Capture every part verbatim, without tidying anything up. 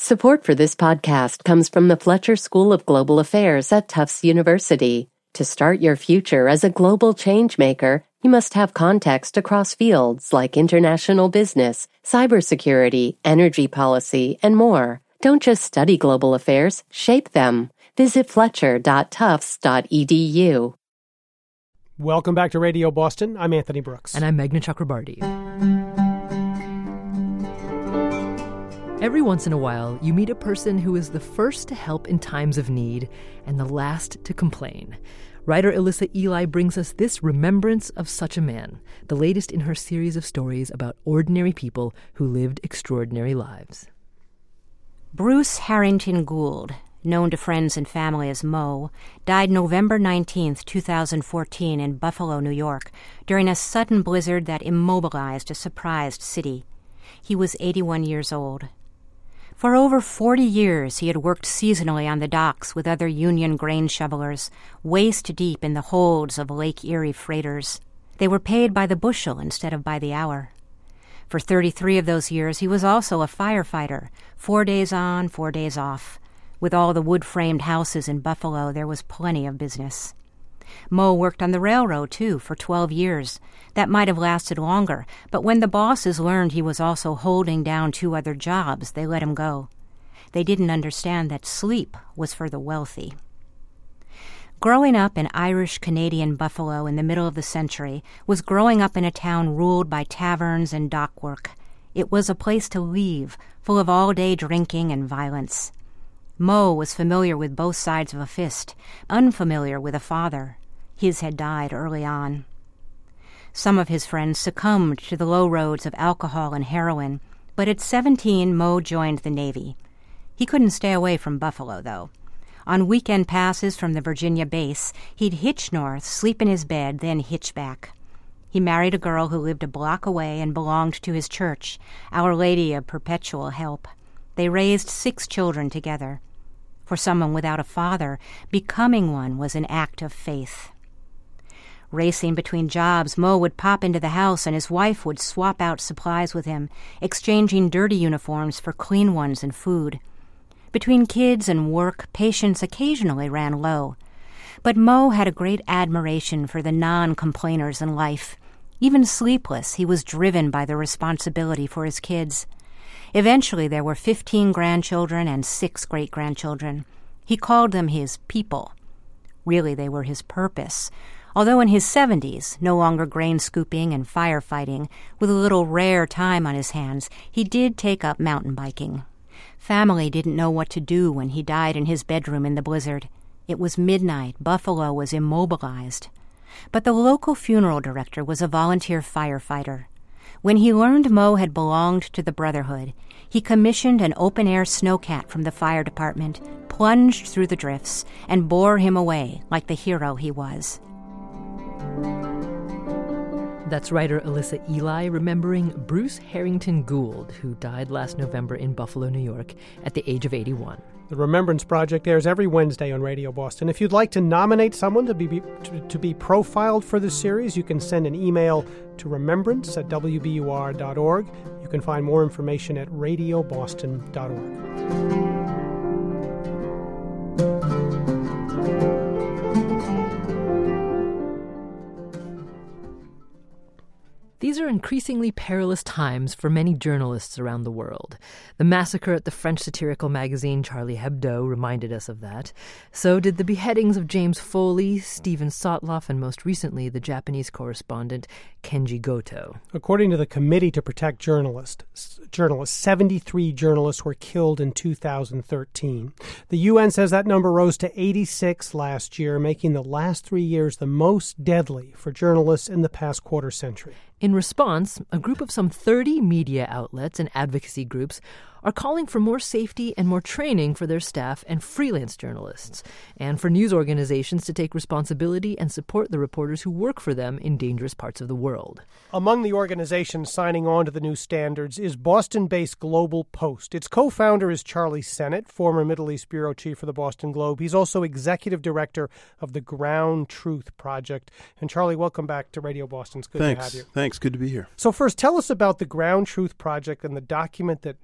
Support for this podcast comes from the Fletcher School of Global Affairs at Tufts University. To start your future as a global changemaker, you must have context across fields like international business, cybersecurity, energy policy, and more. Don't just study global affairs, shape them. Visit fletcher dot tufts dot e d u. Welcome back to Radio Boston. I'm Anthony Brooks. And I'm Meghna Chakrabarty. Every once in a while, you meet a person who is the first to help in times of need and the last to complain. Writer Alyssa Ely brings us this remembrance of such a man, the latest in her series of stories about ordinary people who lived extraordinary lives. Bruce Harrington Gould, known to friends and family as Mo, died November nineteenth, twenty fourteen in Buffalo, New York, during a sudden blizzard that immobilized a surprised city. He was eighty-one years old. For over forty years, he had worked seasonally on the docks with other Union grain shovelers, waist-deep in the holds of Lake Erie freighters. They were paid by the bushel instead of by the hour. For thirty-three of those years, he was also a firefighter, four days on, four days off. With all the wood-framed houses in Buffalo, there was plenty of business. Mo worked on the railroad, too, for twelve years. That might have lasted longer, but when the bosses learned he was also holding down two other jobs, they let him go. They didn't understand that sleep was for the wealthy. Growing up in Irish-Canadian Buffalo in the middle of the century was growing up in a town ruled by taverns and dock work. It was a place to leave, full of all-day drinking and violence. Mo was familiar with both sides of a fist, unfamiliar with a father. His had died early on. Some of his friends succumbed to the low roads of alcohol and heroin, but at seventeen, Mo joined the Navy. He couldn't stay away from Buffalo, though. On weekend passes from the Virginia base, he'd hitch north, sleep in his bed, then hitch back. He married a girl who lived a block away and belonged to his church, Our Lady of Perpetual Help. They raised six children together. For someone without a father, becoming one was an act of faith. Racing between jobs, Mo would pop into the house and his wife would swap out supplies with him, exchanging dirty uniforms for clean ones and food. Between kids and work, patience occasionally ran low. But Mo had a great admiration for the non-complainers in life. Even sleepless, he was driven by the responsibility for his kids. Eventually, there were fifteen grandchildren and six great-grandchildren. He called them his people. Really, they were his purpose. Although in his seventies, no longer grain scooping and firefighting, with a little rare time on his hands, he did take up mountain biking. Family didn't know what to do when he died in his bedroom in the blizzard. It was midnight. Buffalo was immobilized. But the local funeral director was a volunteer firefighter. When he learned Mo had belonged to the Brotherhood, he commissioned an open-air snowcat from the fire department, plunged through the drifts, and bore him away like the hero he was. That's writer Alyssa Ely remembering Bruce Harrington Gould, who died last November in Buffalo, New York, at the age of eighty-one. The Remembrance Project airs every Wednesday on Radio Boston. If you'd like to nominate someone to be, to, to be profiled for this series, you can send an email to remembrance at w b u r dot org. You can find more information at radio boston dot org. These are increasingly perilous times for many journalists around the world. The massacre at the French satirical magazine Charlie Hebdo reminded us of that. So did the beheadings of James Foley, Steven Sotloff, and most recently the Japanese correspondent Kenji Goto. According to the Committee to Protect Journalists, journalists, seventy-three journalists were killed in two thousand thirteen. The U N says that number rose to eighty-six last year, making the last three years the most deadly for journalists in the past quarter century. In response, a group of some thirty media outlets and advocacy groups are calling for more safety and more training for their staff and freelance journalists, and for news organizations to take responsibility and support the reporters who work for them in dangerous parts of the world. Among the organizations signing on to the new standards is Boston-based Global Post. Its co-founder is Charlie Sennett, former Middle East bureau chief for the Boston Globe. He's also executive director of the Ground Truth Project. And Charlie, welcome back to Radio Boston. It's good Thanks. to have you. Thanks. Good to be here. So first, tell us about the Ground Truth Project and the document that many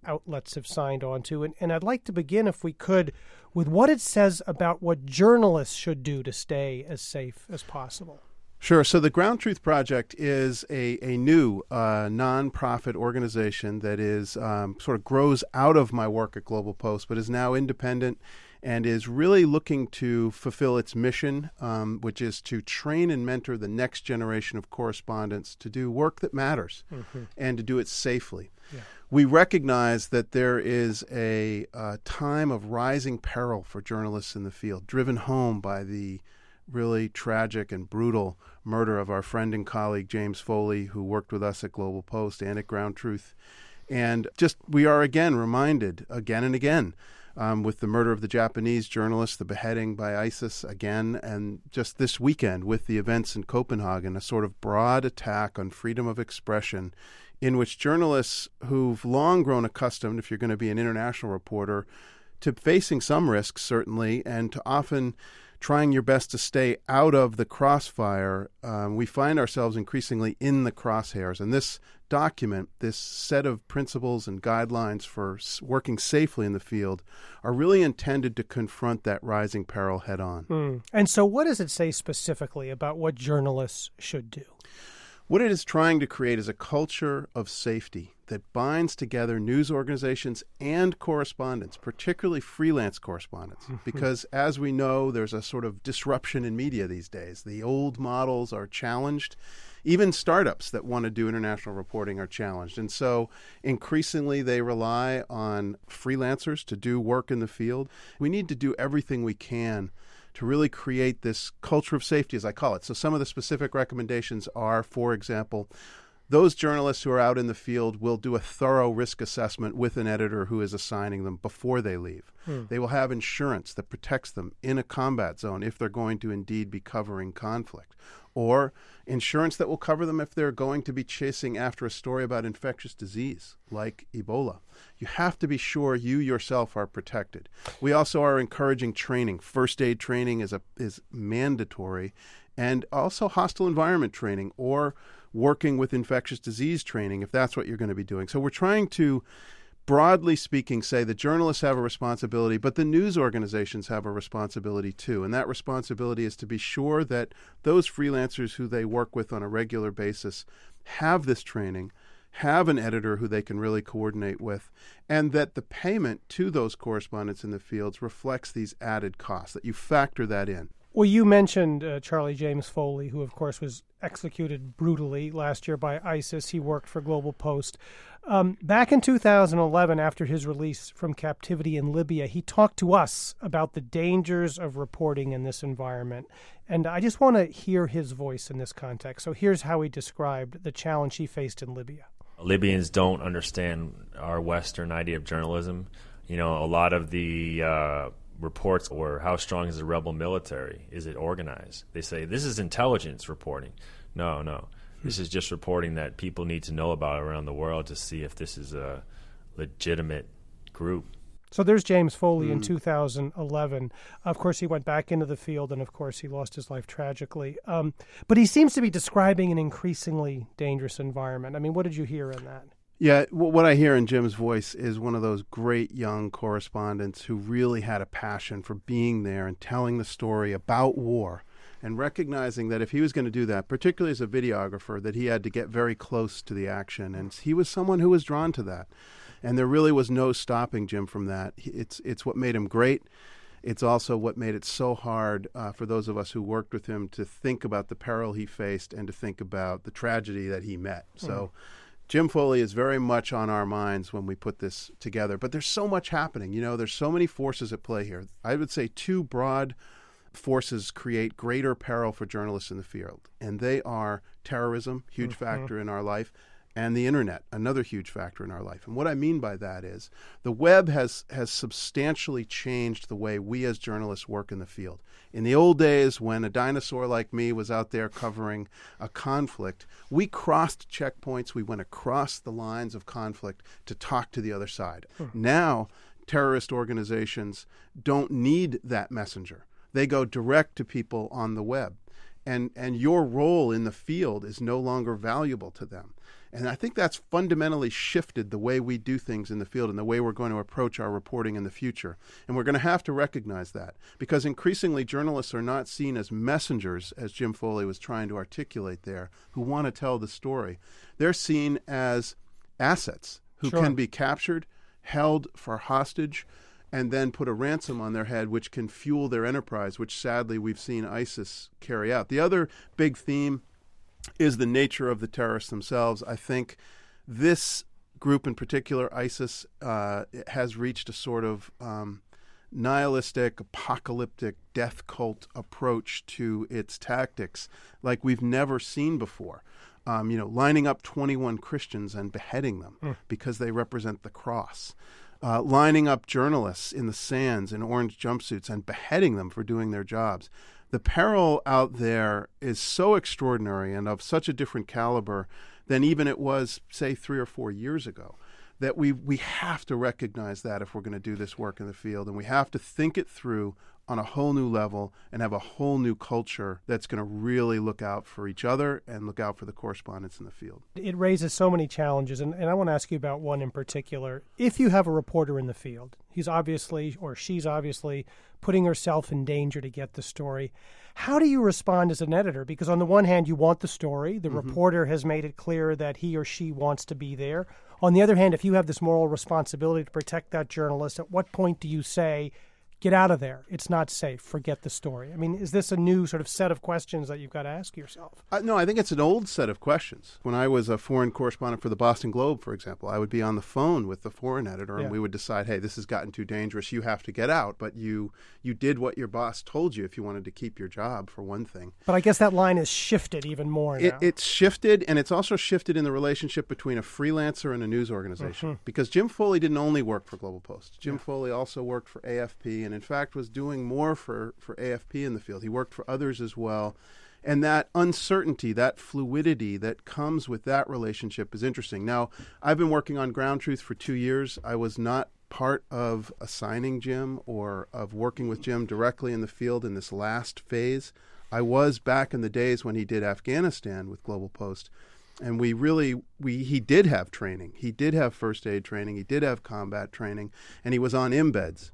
outlets have signed on to. And, and I'd like to begin, if we could, with what it says about what journalists should do to stay as safe as possible. Sure. So the Ground Truth Project is a, a new uh, nonprofit organization that is um, sort of grows out of my work at Global Post, but is now independent and is really looking to fulfill its mission, um, which is to train and mentor the next generation of correspondents to do work that matters mm-hmm. and to do it safely. Yeah. We recognize that there is a, a time of rising peril for journalists in the field, driven home by the really tragic and brutal murder of our friend and colleague James Foley, who worked with us at Global Post and at Ground Truth. And just we are again reminded again and again um, with the murder of the Japanese journalist, the beheading by ISIS again, and just this weekend with the events in Copenhagen, a sort of broad attack on freedom of expression in which journalists who've long grown accustomed, if you're going to be an international reporter, to facing some risks, certainly, and to often trying your best to stay out of the crossfire, um, we find ourselves increasingly in the crosshairs. And this document, this set of principles and guidelines for s- working safely in the field, are really intended to confront that rising peril head on. Mm. And so what does it say specifically about what journalists should do? What it is trying to create is a culture of safety that binds together news organizations and correspondents, particularly freelance correspondents, because as we know, there's a sort of disruption in media these days. The old models are challenged. Even startups that want to do international reporting are challenged. And so increasingly they rely on freelancers to do work in the field. We need to do everything we can to really create this culture of safety, as I call it. So some of the specific recommendations are, for example, those journalists who are out in the field will do a thorough risk assessment with an editor who is assigning them before they leave. Hmm. They will have insurance that protects them in a combat zone if they're going to indeed be covering conflict, or insurance that will cover them if they're going to be chasing after a story about infectious disease like Ebola. You have to be sure you yourself are protected. We also are encouraging training. First aid training is a is mandatory, and also hostile environment training or working with infectious disease training if that's what you're going to be doing. So we're trying to, broadly speaking, say the journalists have a responsibility, but the news organizations have a responsibility too. And that responsibility is to be sure that those freelancers who they work with on a regular basis have this training, have an editor who they can really coordinate with, and that the payment to those correspondents in the fields reflects these added costs, that you factor that in. Well, you mentioned uh, Charlie James Foley, who, of course, was executed brutally last year by ISIS. He worked for Global Post. Um, back in two thousand eleven, after his release from captivity in Libya, he talked to us about the dangers of reporting in this environment. And I just want to hear his voice in this context. So here's how he described the challenge he faced in Libya. Libyans don't understand our Western idea of journalism. You know, a lot of the uh, reports were, how strong is the rebel military? Is it organized? They say, this is intelligence reporting. No, no. This is just reporting that people need to know about around the world to see if this is a legitimate group. So there's James Foley mm. in two thousand eleven. Of course, he went back into the field, and of course, he lost his life tragically. Um, but he seems to be describing an increasingly dangerous environment. I mean, what did you hear in that? Yeah, what I hear in Jim's voice is one of those great young correspondents who really had a passion for being there and telling the story about war, and recognizing that if he was going to do that, particularly as a videographer, that he had to get very close to the action. And he was someone who was drawn to that. And there really was no stopping Jim from that. It's it's what made him great. It's also what made it so hard uh, for those of us who worked with him to think about the peril he faced and to think about the tragedy that he met. Mm. So Jim Foley is very much on our minds when we put this together. But there's so much happening. You know, there's so many forces at play here. I would say two broad forces create greater peril for journalists in the field. And they are terrorism, huge mm-hmm. factor in our life, and the internet, another huge factor in our life. And what I mean by that is the web has, has substantially changed the way we as journalists work in the field. In the old days, when a dinosaur like me was out there covering a conflict, we crossed checkpoints, we went across the lines of conflict to talk to the other side. Hmm. Now, terrorist organizations don't need that messenger. They go direct to people on the web. and, and your role in the field is no longer valuable to them. And I think that's fundamentally shifted the way we do things in the field and the way we're going to approach our reporting in the future. And we're going to have to recognize that, because increasingly journalists are not seen as messengers, as Jim Foley was trying to articulate there, who want to tell the story. They're seen as assets who Sure. can be captured, held for hostage, and then put a ransom on their head, which can fuel their enterprise, which sadly we've seen ISIS carry out. The other big theme is the nature of the terrorists themselves. I think this group in particular, ISIS, uh, has reached a sort of um, nihilistic, apocalyptic, death cult approach to its tactics like we've never seen before. Um, you know, lining up twenty-one Christians and beheading them mm. because they represent the cross. Uh, lining up journalists in the sands in orange jumpsuits and beheading them for doing their jobs. The peril out there is so extraordinary and of such a different caliber than even it was, say, three or four years ago, that we we have to recognize that if we're going to do this work in the field. And we have to think it through on a whole new level and have a whole new culture that's going to really look out for each other and look out for the correspondents in the field. It raises so many challenges, and, and I want to ask you about one in particular. If you have a reporter in the field, he's obviously, or she's obviously, putting herself in danger to get the story, how do you respond as an editor? Because on the one hand, you want the story. The mm-hmm. reporter has made it clear that he or she wants to be there. On the other hand, if you have this moral responsibility to protect that journalist, at what point do you say, get out of there, it's not safe, forget the story? I mean, is this a new sort of set of questions that you've got to ask yourself? Uh, no, I think it's an old set of questions. When I was a foreign correspondent for the Boston Globe, for example, I would be on the phone with the foreign editor, and yeah. we would decide, hey, this has gotten too dangerous, you have to get out. But you you did what your boss told you if you wanted to keep your job, for one thing. But I guess that line has shifted even more now. It, it's shifted, and it's also shifted in the relationship between a freelancer and a news organization. Mm-hmm. Because Jim Foley didn't only work for Global Post. Jim yeah. Foley also worked for A F P, and in fact was doing more for, for A F P in the field. He worked for others as well. And that uncertainty, that fluidity that comes with that relationship is interesting. Now, I've been working on Ground Truth for two years. I was not part of assigning Jim or of working with Jim directly in the field in this last phase. I was back in the days when he did Afghanistan with Global Post. And we really, we he did have training. He did have first aid training. He did have combat training. And he was on embeds.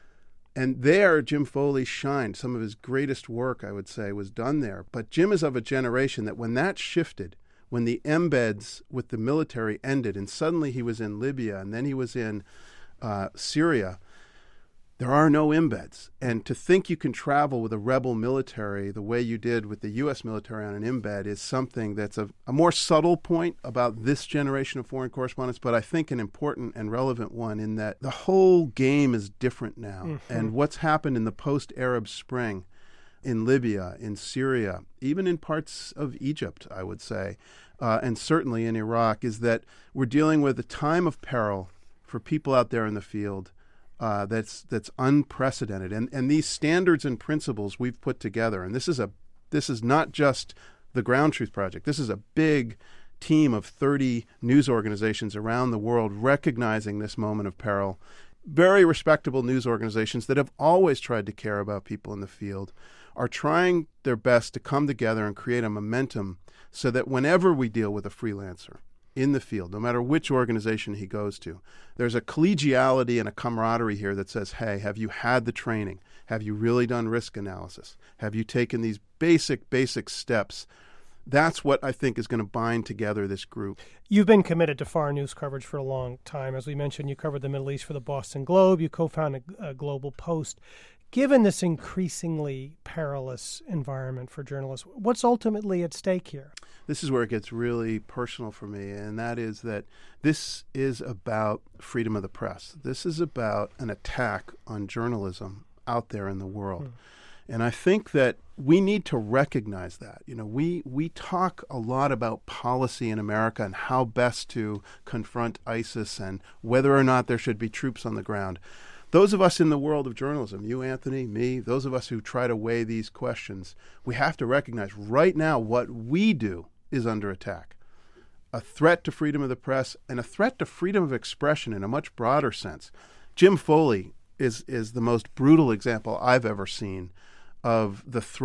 And there, Jim Foley shined. Some of his greatest work, I would say, was done there. But Jim is of a generation that when that shifted, when the embeds with the military ended, and suddenly he was in Libya, and then he was in uh, Syria, there are no embeds. And to think you can travel with a rebel military the way you did with the U S military on an embed is something that's a, a more subtle point about this generation of foreign correspondents, but I think an important and relevant one in that the whole game is different now. Mm-hmm. And what's happened in the post-Arab Spring in Libya, in Syria, even in parts of Egypt, I would say, uh, and certainly in Iraq, is that we're dealing with a time of peril for people out there in the field Uh, that's that's unprecedented, and and these standards and principles we've put together, and this is a this is not just the Ground Truth Project. This is a big team of thirty news organizations around the world recognizing this moment of peril. Very respectable news organizations that have always tried to care about people in the field are trying their best to come together and create a momentum so that whenever we deal with a freelancer in the field, no matter which organization he goes to, there's a collegiality and a camaraderie here that says, hey, have you had the training? Have you really done risk analysis? Have you taken these basic, basic steps? That's what I think is going to bind together this group. You've been committed to foreign news coverage for a long time. As we mentioned, you covered the Middle East for the Boston Globe. You co-founded uh, Global Post. Given this increasingly perilous environment for journalists, what's ultimately at stake here? This is where it gets really personal for me, and that is that this is about freedom of the press. This is about an attack on journalism out there in the world. Hmm. And I think that we need to recognize that. You know, we, we talk a lot about policy in America and how best to confront ISIS and whether or not there should be troops on the ground. Those of us in the world of journalism, you, Anthony, me, those of us who try to weigh these questions, we have to recognize right now what we do is under attack. A threat to freedom of the press and a threat to freedom of expression in a much broader sense. Jim Foley is, is the most brutal example I've ever seen of the threat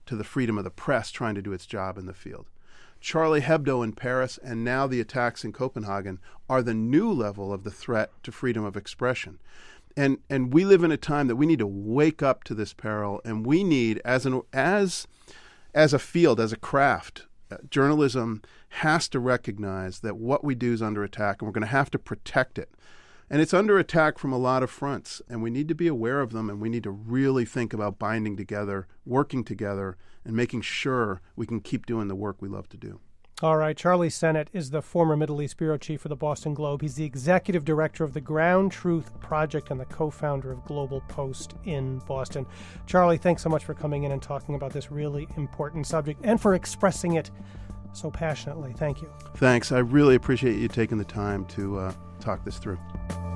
to the freedom of the press trying to do its job in the field. Charlie Hebdo in Paris and now the attacks in Copenhagen are the new level of the threat to freedom of expression. And and we live in a time that we need to wake up to this peril, and we need, as an as as a field, as a craft, uh, journalism has to recognize that what we do is under attack, and we're going to have to protect it. And it's under attack from a lot of fronts, and we need to be aware of them, and we need to really think about binding together, working together, and making sure we can keep doing the work we love to do. All right. Charlie Sennott is the former Middle East bureau chief for the Boston Globe. He's the executive director of the Ground Truth Project and the co-founder of Global Post in Boston. Charlie, thanks so much for coming in and talking about this really important subject and for expressing it so passionately. Thank you. Thanks. I really appreciate you taking the time to uh, talk this through.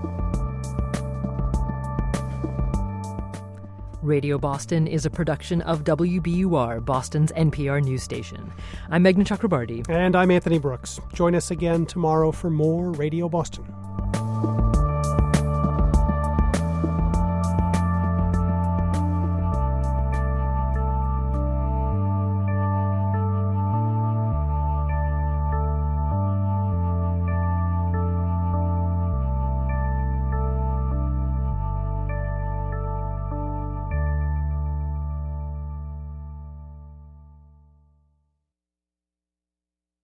Radio Boston is a production of W B U R, Boston's N P R news station. I'm Meghna Chakrabarti. And I'm Anthony Brooks. Join us again tomorrow for more Radio Boston.